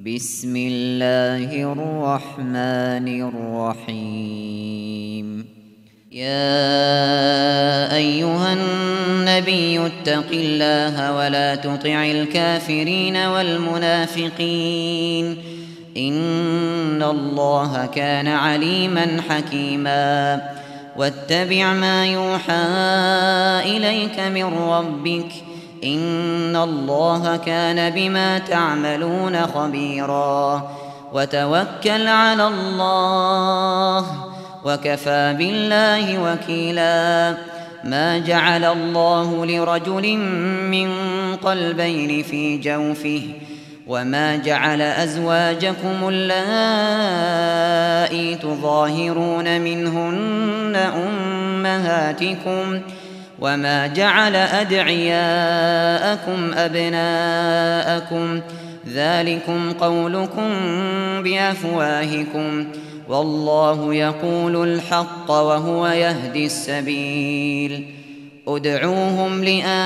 بسم الله الرحمن الرحيم. يا أيها النبي اتق الله ولا تطع الكافرين والمنافقين، إن الله كان عليما حكيما. واتبع ما يوحى إليك من ربك، إن الله كان بما تعملون خبيرا. وتوكل على الله، وكفى بالله وكيلا. ما جعل الله لرجل من قلبين في جوفه، وما جعل أزواجكم اللائي تظاهرون منهن أمهاتكم، وما جعل أدعياءكم أبناءكم، ذلكم قولكم بأفواهكم، والله يقول الحق وهو يهدي السبيل. ادعوهم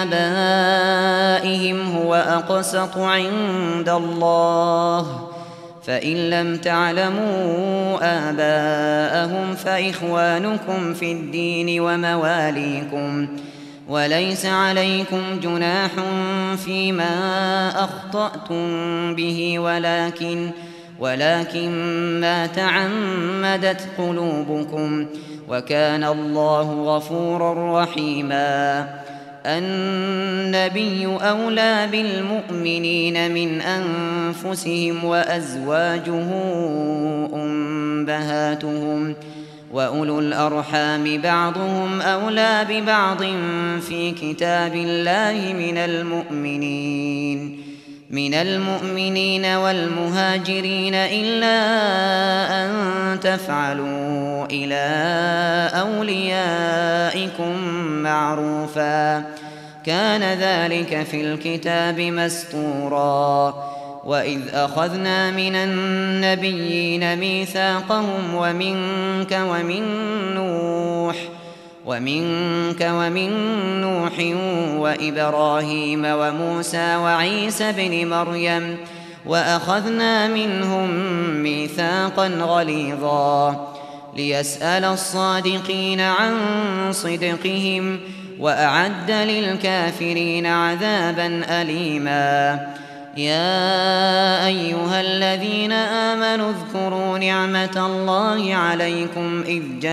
لآبائهم هو أقسط عند الله، فإن لم تعلموا آباءهم فإخوانكم في الدين ومواليكم، وليس عليكم جناح فيما أخطأتم به، ولكن ما تعمدت قلوبكم، وكان الله غفورا رحيما. النبي أولى بالمؤمنين من أنفسهم، وأزواجه أمهاتهم، وأولو الأرحام بعضهم أولى ببعض في كتاب الله من المؤمنين والمهاجرين، إلا أن تفعلوا إلى أوليائكم معروفا، كان ذلك في الكتاب مسطورا. وإذ أخذنا من النبيين ميثاقهم ومنك ومن نوح وإبراهيم وموسى وعيسى بن مريم، وأخذنا منهم ميثاقا غليظا، ليسأل الصادقين عن صدقهم، وأعد للكافرين عذابا أليما. يا أيها الذين آمنوا اذكروا نعمة الله عليكم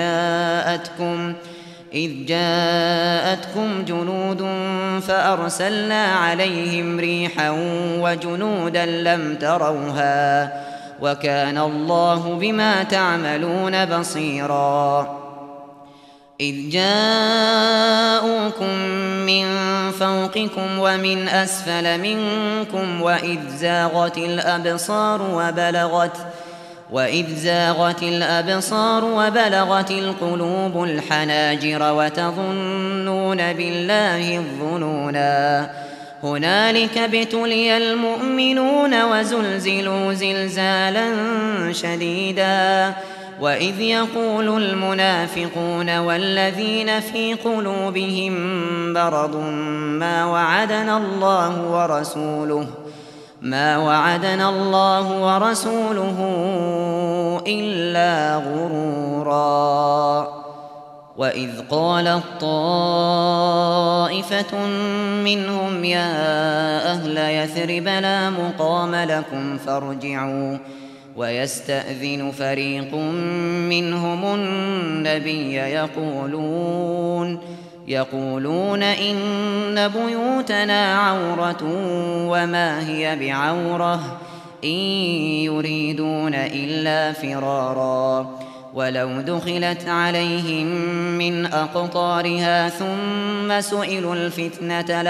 إذ جاءتكم جنود فأرسلنا عليهم ريحا وجنودا لم تروها، وكان الله بما تعملون بصيرا. إذ جاءوكم من فوقكم ومن أسفل منكم، وإذ زاغت الأبصار وبلغت القلوب الحناجر، وتظنون بالله الظنونا. هنالك ابتلي المؤمنون وزلزلوا زلزالا شديدا. وإذ يقول المنافقون والذين في قلوبهم مرض ما وعدنا الله ورسوله إلا غرورا. وإذ قالت طائفة منهم يا أهل يثرب لا مقام لكم فارجعوا، ويستأذن فريق منهم النبي يقولون إن بيوتنا عورة وما هي بعورة، إن يريدون إلا فرارا. ولو دخلت عليهم من أقطارها ثم سئلوا الفتنة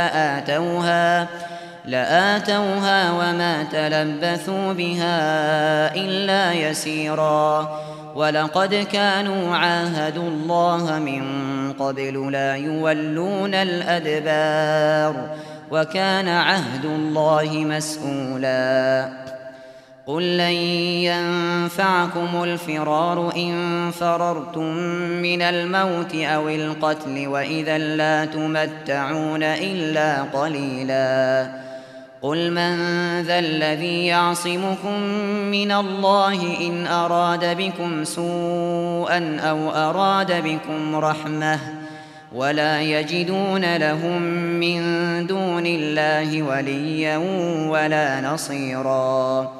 لآتوها وما تلبثوا بها إلا يسيرا. ولقد كانوا عاهدوا الله من قبل لا يولون الأدبار، وكان عهد الله مسؤولا. قل لن ينفعكم الفرار إن فررتم من الموت أو القتل، وإذا لا تمتعون إلا قليلا. قل من ذا الذي يعصمكم من الله إن أراد بكم سوءا أو أراد بكم رحمة ولا يجدون لهم من دون الله وليا ولا نصيرا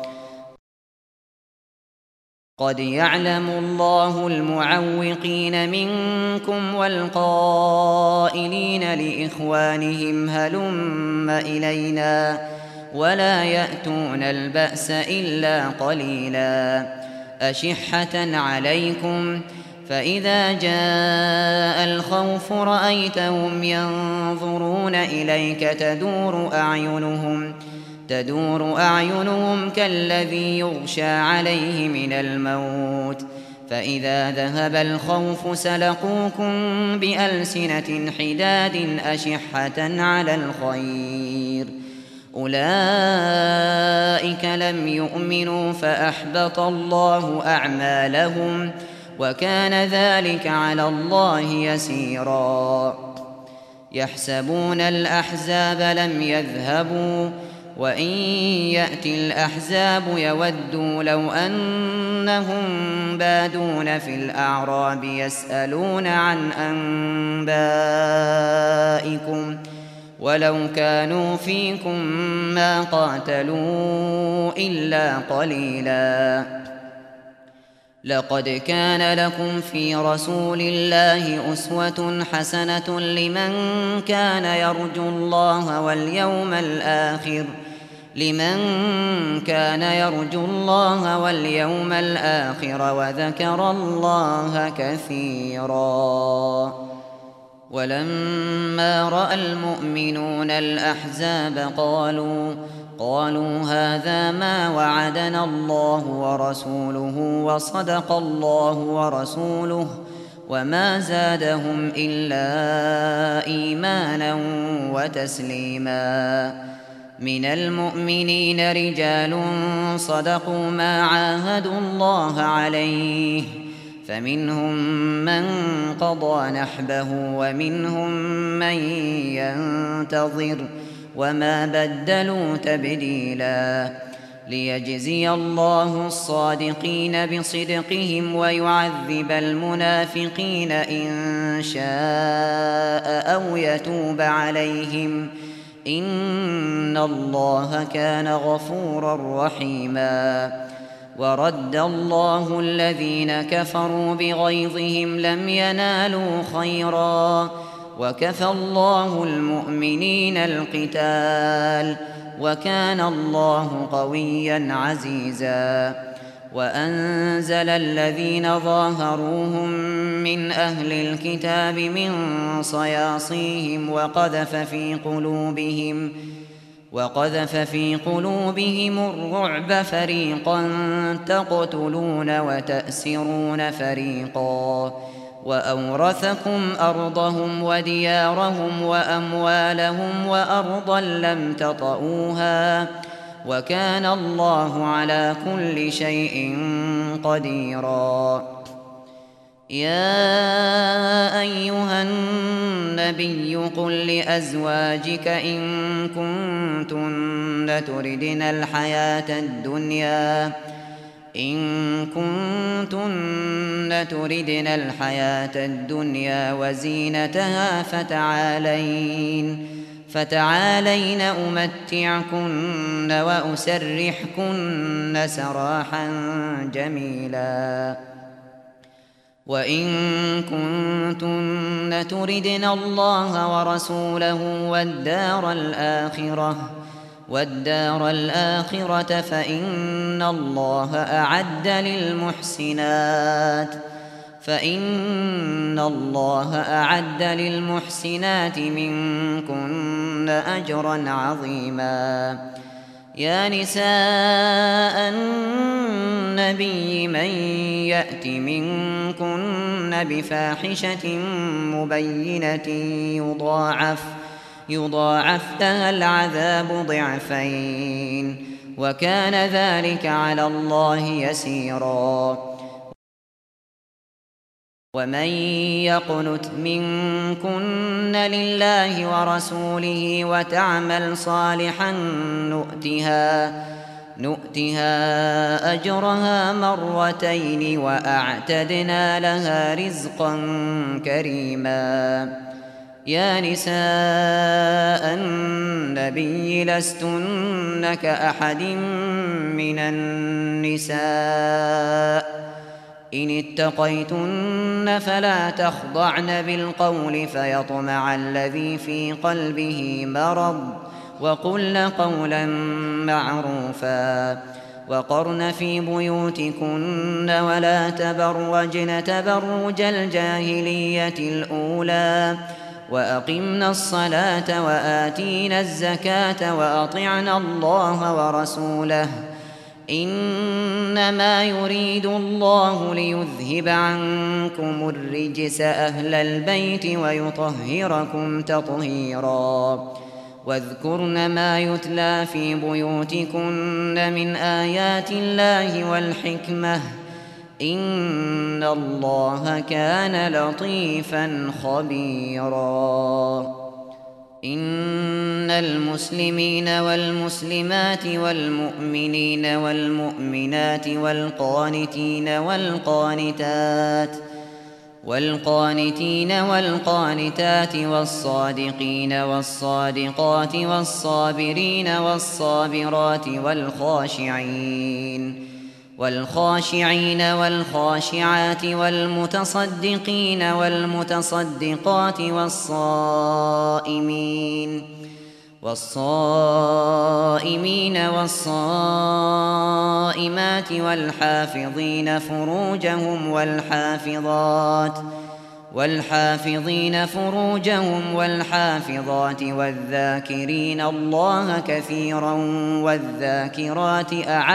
قد يعلم الله المعوقين منكم والقائلين لإخوانهم هلم إلينا ولا يأتون البأس إلا قليلا أشحة عليكم فإذا جاء الخوف رأيتهم ينظرون إليك تدور أعينهم كالذي يغشى عليه من الموت فإذا ذهب الخوف سلقوكم بألسنة حداد أشحة على الخير أولئك لم يؤمنوا فأحبط الله أعمالهم وكان ذلك على الله يسيرا يحسبون الأحزاب لم يذهبوا وإن يأتي الأحزاب يودوا لو أنهم بادون في الأعراب يسألون عن أنبائكم ولو كانوا فيكم ما قاتلوا إلا قليلا لقد كان لكم في رسول الله أسوة حسنة لمن كان يرجو الله واليوم الآخر وذكر الله كثيرا ولما رأى المؤمنون الأحزاب قالوا هذا ما وعدنا الله ورسوله وصدق الله ورسوله وما زادهم إلا إيمانا وتسليما من المؤمنين رجال صدقوا ما عاهدوا الله عليه فمنهم من قضى نحبه ومنهم من ينتظر وما بدلوا تبديلا ليجزي الله الصادقين بصدقهم ويعذب المنافقين إن شاء أو يتوب عليهم إن الله كان غفورا رحيما ورد الله الذين كفروا بغيظهم لم ينالوا خيرا وكفى الله المؤمنين القتال وكان الله قويا عزيزا وأنزل الذين ظاهروهم من أهل الكتاب من صياصيهم وقذف في قلوبهم الرعب فريقا تقتلون وتأسرون فريقا وأورثكم أرضهم وديارهم وأموالهم وأرضا لم تطئوها وكان الله على كل شيء قديرا يا أيها النبي قل لأزواجك إن كنتن تردن الحياة الدنيا وزينتها فتعالين أمتعكن وأسرحكن سراحا جميلا وإن كنتن تردن الله ورسوله والدار الآخرة فإن الله أعد للمحسنات منكن أجرا عظيما يا نساء النبي من يأت منكن بفاحشة مبينة يضاعف لها العذاب ضعفين وكان ذلك على الله يسيرا ومن يقنت منكن لله ورسوله وتعمل صالحا نؤتها أجرها مرتين وأعتدنا لها رزقا كريما. يا نساء النبي لستن كأحد من النساء إن اتقيتن فلا تخضعن بالقول فيطمع الذي في قلبه مرض وقلن قولا معروفا. وقرن في بيوتكن ولا تبرجن تبرج الجاهلية الأولى وأقمنا الصلاة وآتينا الزكاة وأطعنا الله ورسوله إنما يريد الله ليذهب عنكم الرجس أهل البيت ويطهركم تطهيرا. واذكرن ما يتلى في بيوتكن من آيات الله والحكمة إن الله كان لطيفا خبيرا. إن المسلمين والمسلمات والمؤمنين والمؤمنات والقانتين والقانتات والصادقين والصادقات والصابرين والصابرات والخاشعين والخاشعات والمتصدقين والمتصدقات والصائمين والصائمات والحافظين فروجهم والحافظات والذاكرين الله كثيرا والذاكرات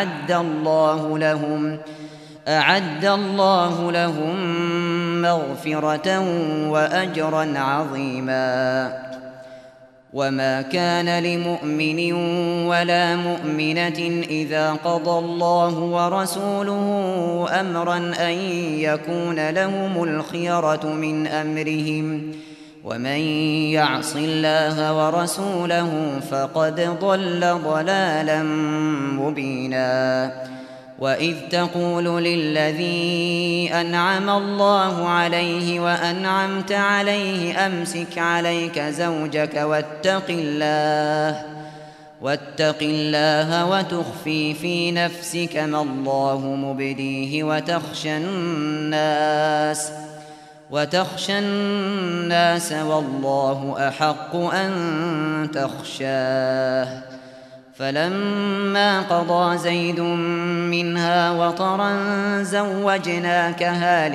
أعد الله لهم مغفرة وأجرا عظيما. وما كان لمؤمن ولا مؤمنة إذا قضى الله ورسوله أمرا أن يكون لهم الخيرة من أمرهم ومن يعص الله ورسوله فقد ضل ضلالا مبينا. وإذ تقول للذي أنعم الله عليه وأنعمت عليه أمسك عليك زوجك واتق الله وتخفي في نفسك ما الله مبديه وتخشى الناس والله أحق أن تخشاه. فلما قضى زيد منها وطرا زوجناكها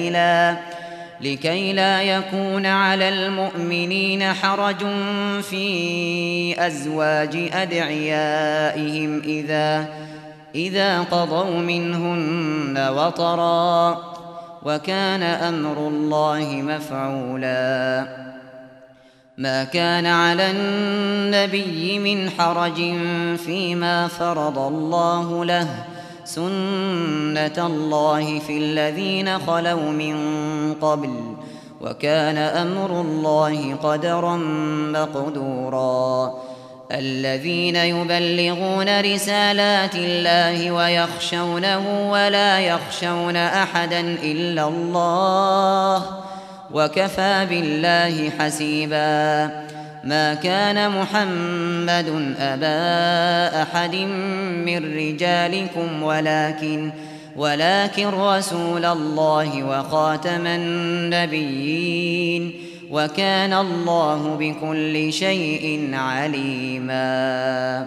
لكي لا يكون على المؤمنين حرج في أزواج أدعيائهم إذا قضوا منهن وطرا وكان أمر الله مفعولا. ما كان على النبي من حرج فيما فرض الله له سنة الله في الذين خلوا من قبل وكان أمر الله قدرا مقدورا. الذين يبلغون رسالات الله ويخشونه ولا يخشون أحدا إلا الله وكفى بالله حسيبا. ما كان محمد أبا أحد من رجالكم ولكن رسول الله وخاتم النبيين وكان الله بكل شيء عليما.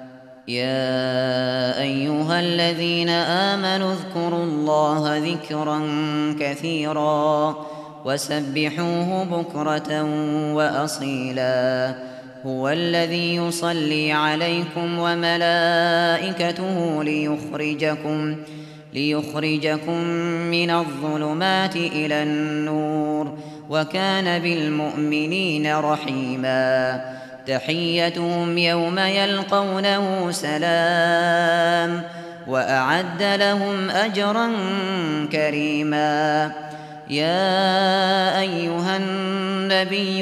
يا أيها الذين آمنوا اذكروا الله ذكرا كثيرا وسبحوه بكرة وأصيلا. هو الذي يصلي عليكم وملائكته ليخرجكم من الظلمات إلى النور وكان بالمؤمنين رحيما. تحيتهم يوم يلقونه سلام وأعد لهم أجرا كريما. يا أيها النبي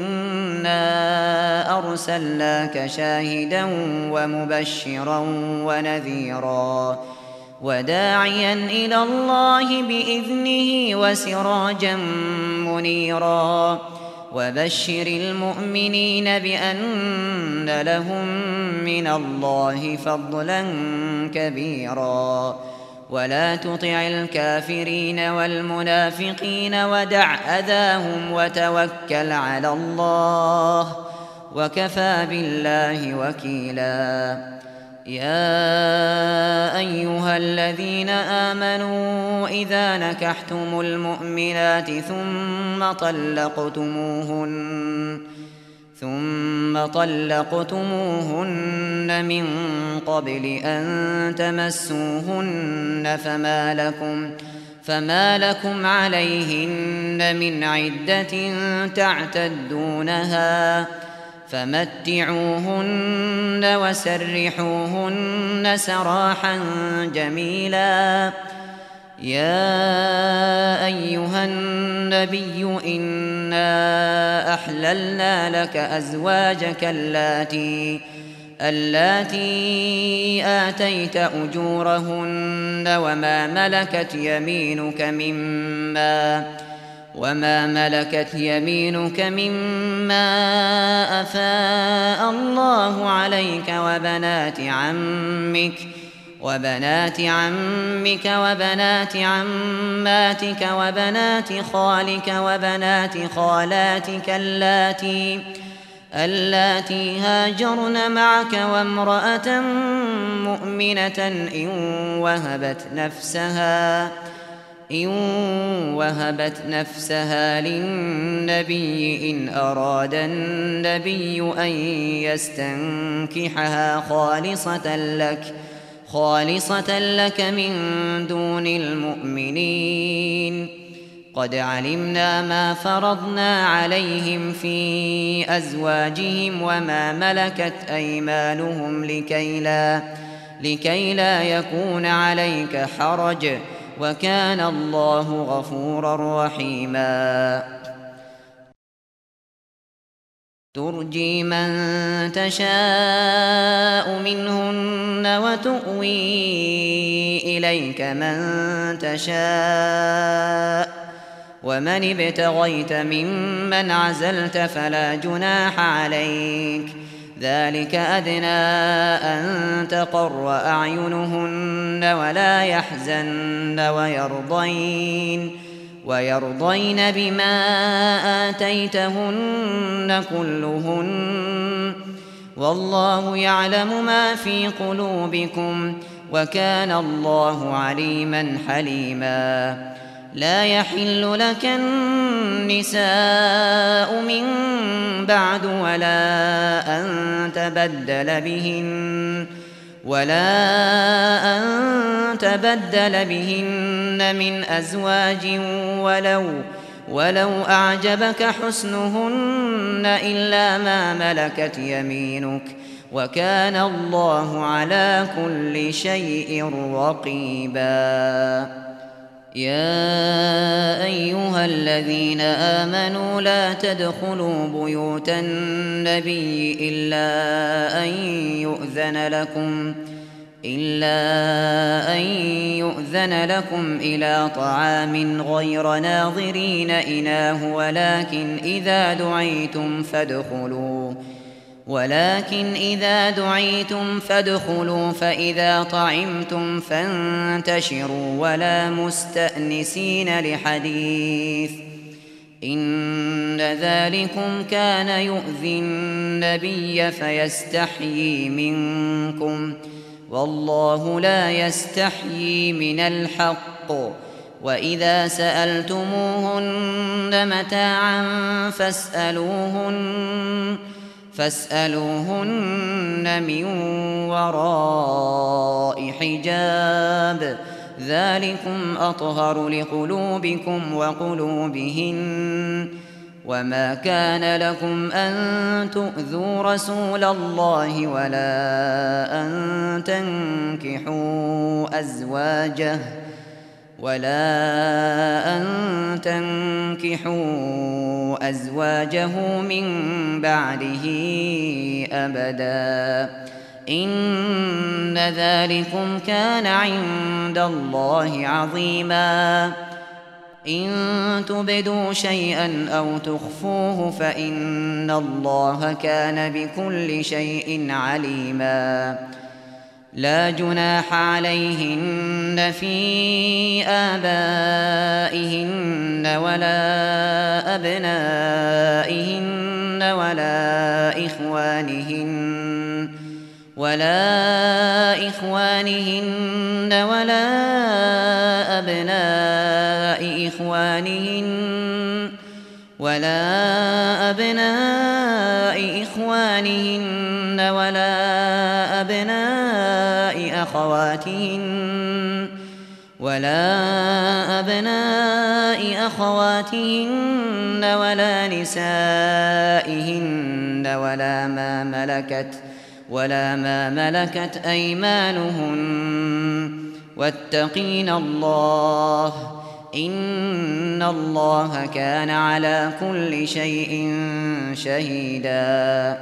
إنا أرسلناك شاهدا ومبشرا ونذيرا وداعيا إلى الله بإذنه وسراجا منيرا وبشر المؤمنين بأن لهم من الله فضلا كبيرا ولا تطع الكافرين والمنافقين ودع أذاهم وتوكل على الله وكفى بالله وكيلا يا أيها الذين آمنوا إذا نكحتم المؤمنات ثم طلقتموهن من قبل أن تمسوهن فما لكم عليهن من عدة تعتدونها فمتعوهن وسرحوهن سراحا جميلا يا أيها النبي إنا أحللنا لك أزواجك اللاتي آتيت أجورهن وما ملكت يمينك مما أفاء الله عليك وبنات عمك وبنات عماتك وبنات خالك وبنات خالاتك اللاتي هاجرن معك وامرأة مؤمنة إن وهبت نفسها للنبي إن أراد النبي أن يستنكحها خالصة لك من دون المؤمنين قد علمنا ما فرضنا عليهم في أزواجهم وما ملكت أيمانهم لكي لا يكون عليك حرج وكان الله غفورا رحيما ترجي من تشاء منهن وتؤوي إليك من تشاء ومن ابتغيت ممن عزلت فلا جناح عليك ذلك أدنى أن تقر أعينهن ولا يحزن ويرضين بما آتيتهن كلهن والله يعلم ما في قلوبكم وكان الله عليما حليما لا يحل لك النساء من بعد ولا أن تبدل بهن من أزواج ولو أعجبك حسنهن إلا ما ملكت يمينك وكان الله على كل شيء رقيبا يا أيها الذين آمنوا لا تدخلوا بيوت النبي إلا أن يؤذن لكم إلى طعام غير ناظرين إناه ولكن إذا دعيتم فادخلوا فإذا طعمتم فانتشروا ولا مستأنسين لحديث إن ذلكم كان يؤذي النبي فيستحيي منكم والله لا يستحيي من الحق وإذا سألتموهن متاعا فاسألوهن من وراء حجاب ذلكم أطهر لقلوبكم وقلوبهن وما كان لكم أن تؤذوا رسول الله ولا أن تنكحوا أزواجه من بعده أبدا إن ذلكم كان عند الله عظيما إن تبدوا شيئا أو تخفوه فإن الله كان بكل شيء عليما لا جناح عليهن في آبائهن ولا أبنائهن ولا إخوانهن ولا أبناء إخوانهن ولا أبناء أخواتهن ولا نسائهن ولا ما ملكت أيمانهن واتقين الله إن الله كان على كل شيء شهيدا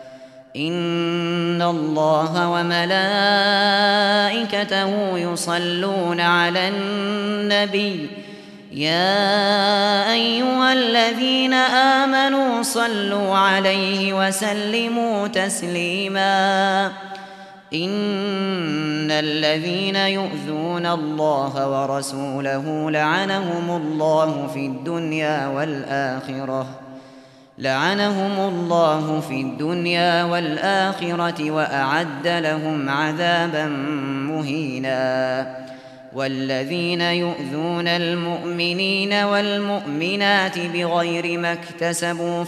إن الله وملائكته يصلون على النبي يا أيها الذين آمنوا صلوا عليه وسلموا تسليما إن الذين يؤذون الله ورسوله لعنهم الله في الدنيا والآخرة وأعد لهم عذابا مهينا والذين يؤذون المؤمنين والمؤمنات بغير ما اكتسبوا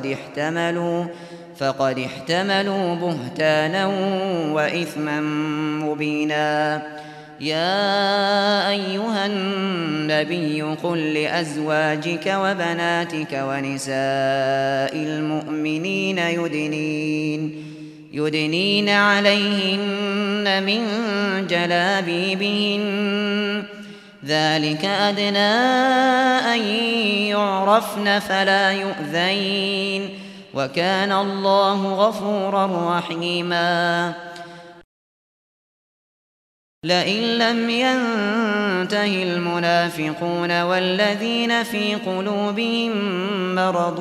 فقد احتملوا بهتانا وإثما مبينا يا أيها النبي قل لأزواجك وبناتك ونساء المؤمنين يدنين عليهن من جلابيبهن ذلك أدنى أن يعرفن فلا يؤذين وكان الله غفورا رحيما لئن لم ينته المنافقون والذين في قلوبهم مرض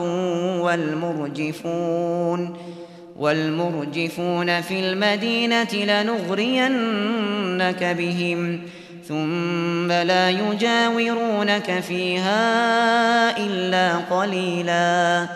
والمرجفون في المدينة لنغرينك بهم ثم لا يجاورونك فيها إلا قليلا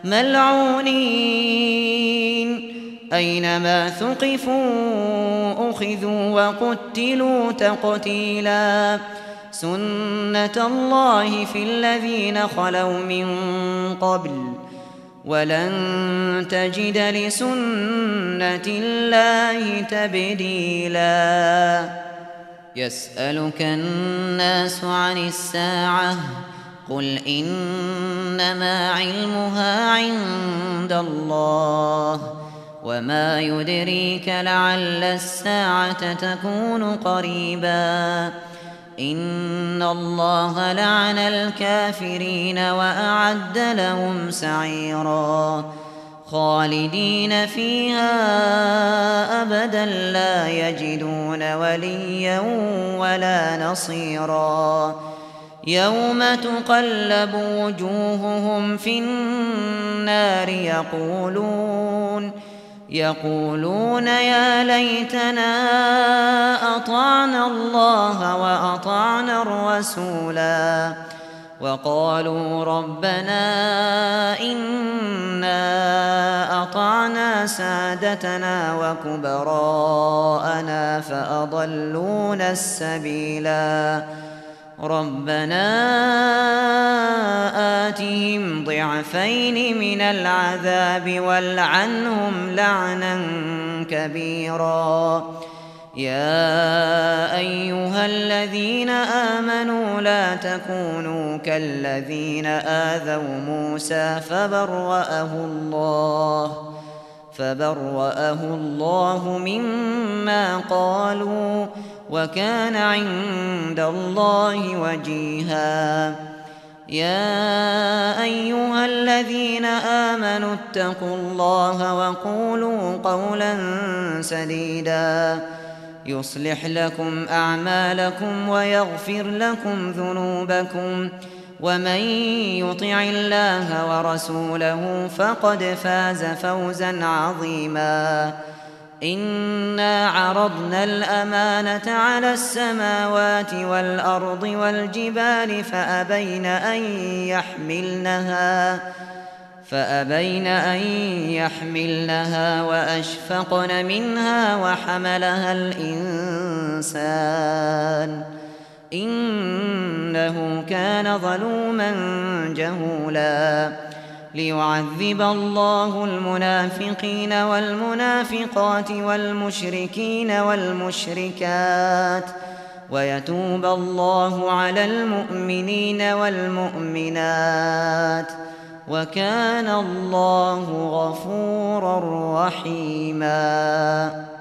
ملعونين أينما ثقفوا أخذوا وقتلوا تقتيلا سنة الله في الذين خلوا من قبل ولن تجد لسنة الله تبديلا يسألك الناس عن الساعة قل إنما علمها عند الله وما يدريك لعل الساعة تكون قريبا إن الله لعن الكافرين وأعد لهم سعيرا خالدين فيها أبدا لا يجدون وليا ولا نصيرا يوم تقلب وجوههم في النار يقولون يا ليتنا أطعنا الله وأطعنا الرسولا وقالوا ربنا إنا أطعنا سادتنا وكبراءنا فأضلونا السبيلا ربنا آتهم ضعفين من العذاب والعنهم لعنا كبيرا يا أيها الذين آمنوا لا تكونوا كالذين آذوا موسى فبرأه الله مما قالوا وكان عند الله وجيها. يا أيها الذين آمنوا اتقوا الله وقولوا قولا سديدا يصلح لكم أعمالكم ويغفر لكم ذنوبكم ومن يطع الله ورسوله فقد فاز فوزا عظيما. إنا عرضنا الأمانة على السماوات والأرض والجبال فأبين أن يحملنها وأشفقن منها وحملها الإنسان إنه كان ظلوما جهولا. ليعذب الله المنافقين والمنافقات والمشركين والمشركات ويتوب الله على المؤمنين والمؤمنات وكان الله غفورا رحيما.